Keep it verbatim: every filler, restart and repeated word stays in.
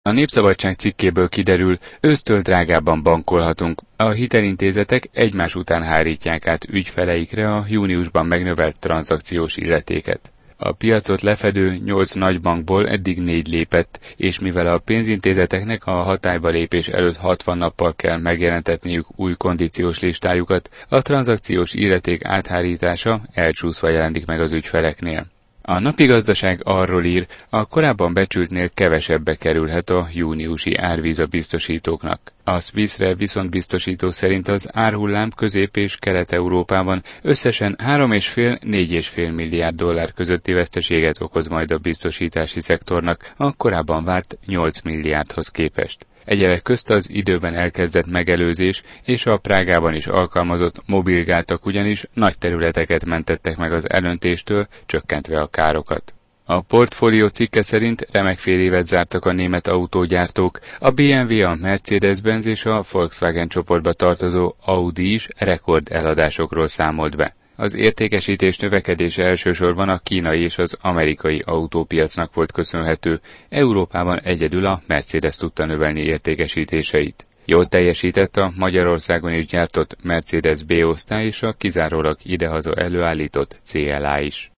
A Népszabadság cikkéből kiderül, ősztől drágábban bankolhatunk. A hitelintézetek egymás után hárítják át ügyfeleikre a júniusban megnövelt tranzakciós illetéket. A piacot lefedő nyolc nagybankból eddig négy lépett, és mivel a pénzintézeteknek a hatályba lépés előtt hatvan nappal kell megjelentetniük új kondíciós listájukat, a tranzakciós illeték áthárítása elcsúszva jelenik meg az ügyfeleknél. A Napi Gazdaság arról ír, a korábban becsültnél kevesebbe kerülhet a júniusi árvíz a biztosítóknak. A Swiss Re viszontbiztosító szerint az árhullám Közép- és Kelet-Európában összesen három egész öt - négy egész öt milliárd dollár közötti veszteséget okoz majd a biztosítási szektornak, a korábban várt nyolc milliárdhoz képest. Egyebek közt az időben elkezdett megelőzés és a Prágában is alkalmazott mobilgátak ugyanis nagy területeket mentettek meg az elöntéstől, csökkentve a károkat. A Portfolio cikke szerint remek fél évet zártak a német autógyártók, a bé em vé, a Mercedes-Benz és a Volkswagen csoportba tartozó Audi is rekord eladásokról számolt be. Az értékesítés növekedése elsősorban a kínai és az amerikai autópiacnak volt köszönhető, Európában egyedül a Mercedes tudta növelni értékesítéseit. Jól teljesített a Magyarországon is gyártott Mercedes B-osztály és a kizárólag idehaza előállított cé el á is.